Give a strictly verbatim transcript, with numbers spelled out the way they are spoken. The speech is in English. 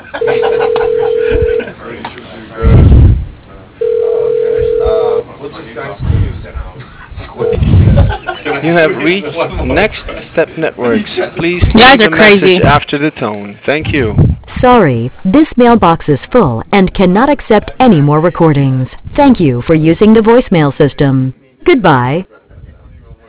You have reached Next Step Networks. Please You guys leave are a message crazy. after the tone. Thank you. Sorry, this mailbox is full and cannot accept any more recordings. Thank you for using the voicemail system. Goodbye.